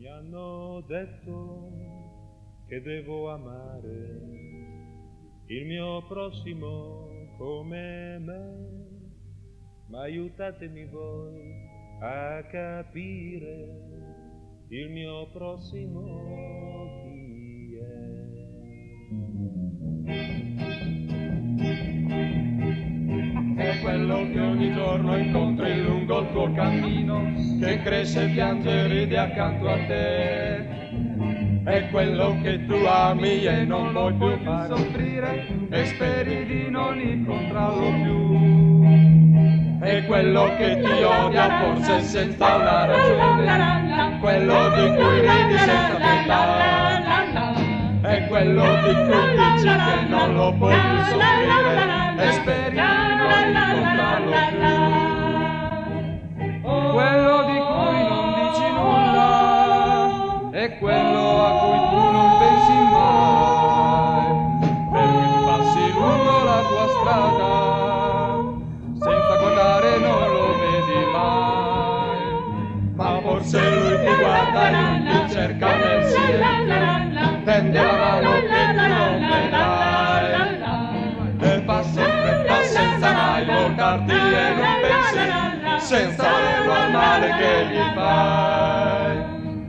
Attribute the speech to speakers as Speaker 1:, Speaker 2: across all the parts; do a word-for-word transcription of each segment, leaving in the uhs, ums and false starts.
Speaker 1: Mi hanno detto che devo amare il mio prossimo come me, ma aiutatemi voi a capire il mio prossimo chi è.
Speaker 2: È quello che ogni giorno incontri lungo il tuo cammino, che cresce, piange e ride accanto a te. È quello che tu ami e non lo puoi più soffrire e speri di non incontrarlo più. È quello che ti odia forse senza una ragione, quello di cui ridi senza pietà. È quello di cui dici che non lo puoi più soffrire e speri di non incontrarlo più. Quello di cui non dici nulla è quello a cui tu non pensi mai, perché passi lungo la tua strada senza guardare, non lo vedi mai. Ma forse lui ti guarda e lui ti cerca nel silenzio, tende la mano che tu non vedrai, e passa in fretta senza mai voltarti e non pensi, senza volerlo al male che gli fai.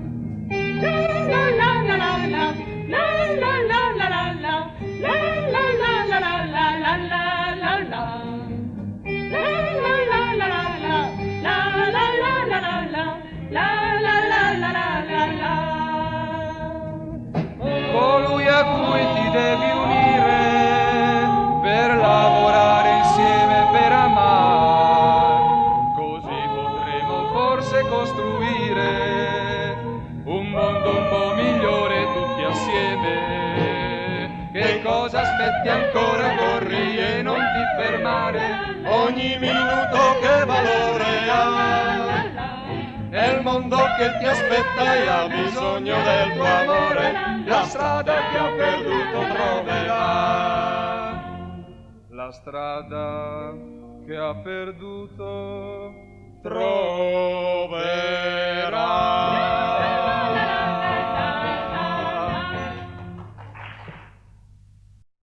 Speaker 2: Colui a cui ti devi unire per lavorare insieme, per amare, così potremo forse costruire un mondo un po' migliore tutti assieme. Che cosa aspetti ancora? Corri e non ti fermare, ogni minuto che valore ha. È il mondo che ti aspetta e ha bisogno del tuo amore, la strada che ha perduto troverà. La strada che ha perduto troverà.